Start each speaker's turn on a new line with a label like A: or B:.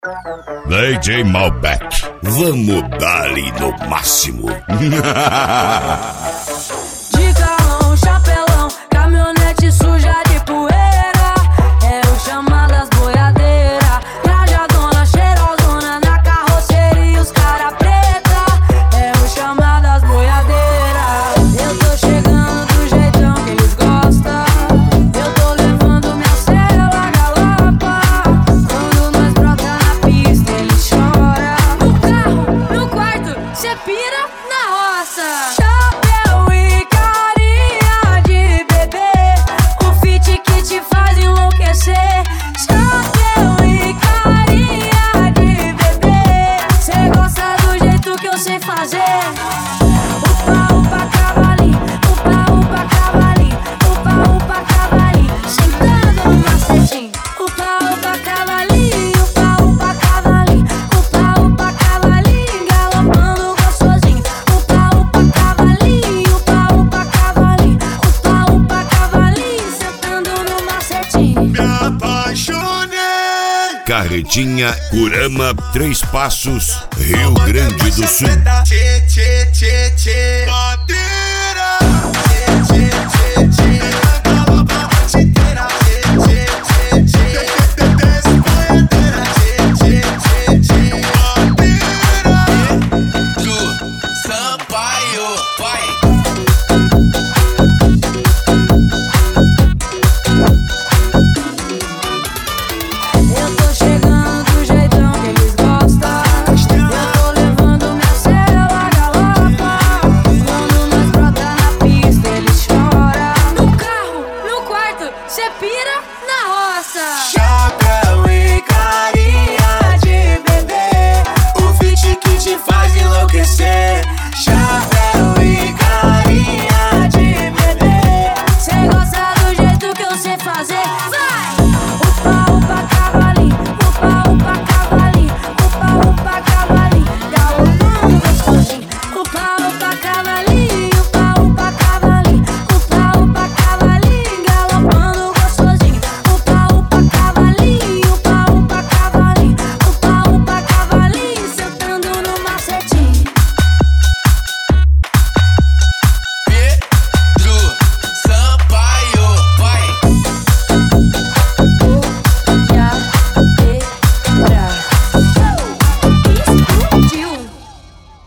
A: DJ Malbec, vamos dar-lhe no máximo.
B: De carrão, chapelão, caminhonete suja de poeira. É o chama das boiadeiras. Trajadona, cheirosona na carroceria, os cara preta. É o chama das boiadeiras. Eu tô chegando do jeitão que eles gostam. Eu tô levando minha cela galopa. Quando nós brota na pista, ele chora. No carro, no quarto, cê pira na roça. Chapéu e carinha de bebê, o fit que te faz enlouquecer. Chapéu e carinha de bebê, cê gosta do jeito que eu sei fazer. Upa, upa, cavalinho, upa, upa, cavalinho, upa, upa, cavalinho, sentando no macetinho. Upa, upa, cavalinho, upa, upa, cavalinho, upa, upa, cavalinho, galopando gostosinho. Upa, upa, cavalinho, upa, upa, cavalinho, upa, upa, cavalinho, sentando no macetinho.
C: Me apaixonei.
A: Carretinha, Curama, Três Passos, Rio Grande do Sul.
C: Tchê, tchê, tchê, tchê. Madeira. Tchê, tchê, tchê.